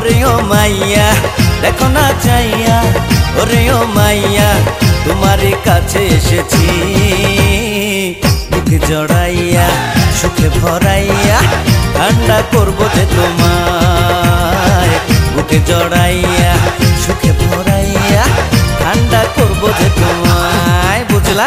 ওরে ও মাইয়া দেখো না চাইয়া, ওরে ও মাইয়া তোমারই কাছে এসেছি, বুকে জড়াইয়া সুখে ভরাইয়া ঠান্ডা করবো যে তোমায়, বুকে জড়াইয়া সুখে ভরাইয়া ঠান্ডা করবো যে তোমায়, বুঝলা?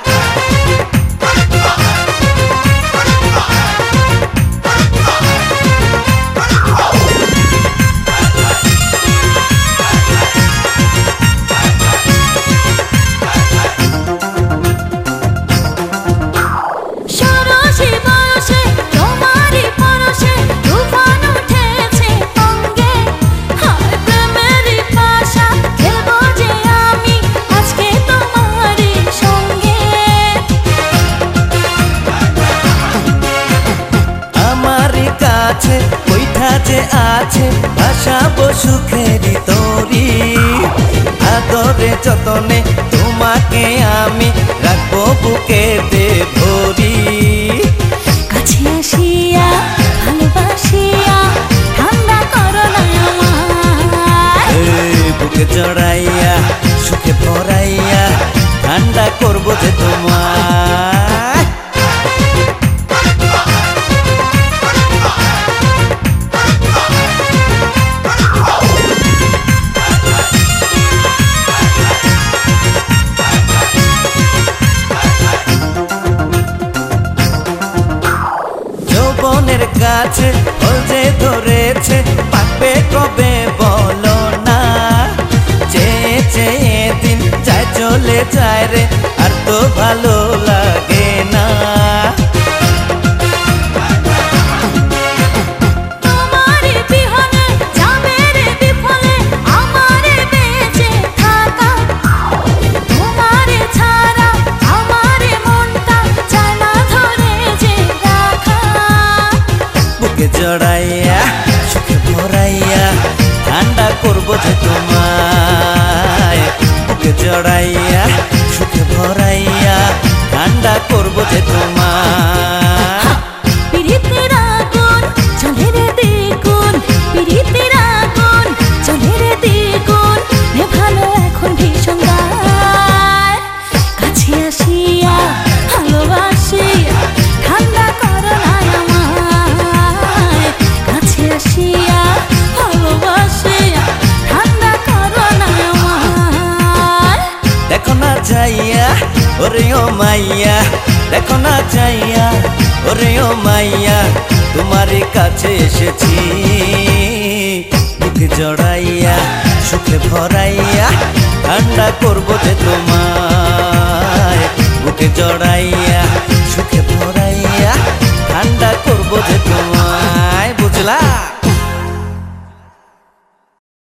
ওইটা যে আছে ভাসাবো সুখেরই তরি, আদরে যতনে তোমাকে আমি রাখবো বুকেতে ভরি, কাছে আসিয়া ভালোবাসিয়া ঠান্ডা করো না আমায়, বুকে জড়াইয়া সুখে ভরাইয়া ঠান্ডা করবো যে তোমায়। যৌবনের গাছে ফল যে ধরেছে পাকবে কবে বলো না, চেয়ে চেয়ে দিন যায় চলে যায় রে আর তো ভালো লাগে না, জড়াইয়া সুখে ভরাইয়া ঠান্ডা করবো যে তোমায়, বুকে জড়াইয়া সুখে ভরাইয়া ঠান্ডা করবো যে তোমায়। পিরিতের আগুন চলে রে দ্বিগুণ, পিরিতের আগুন চলে রে দ্বিগুণ, নেভালো এখন ভীষণ গায়, কাছে আসিয়া ভালোবাসিয়া ঠান্ডা করো না আমায়, কাছে আসিয়া ভালোবাসিয়া ঠান্ডা করো না আমায়। দেখো না চাইয়া ওরে ও মাইয়া, দেখো না চাইয়া ওরে ও মাইয়া তোমারই কাছে এসেছি, বুকে জড়াইয়া সুখে ভরাইয়া ঠান্ডা করবো যে তোমায়, বুকে জড়াইয়া সুখে ভরাইয়া ঠান্ডা করবো যে তোমায়, বুঝলা?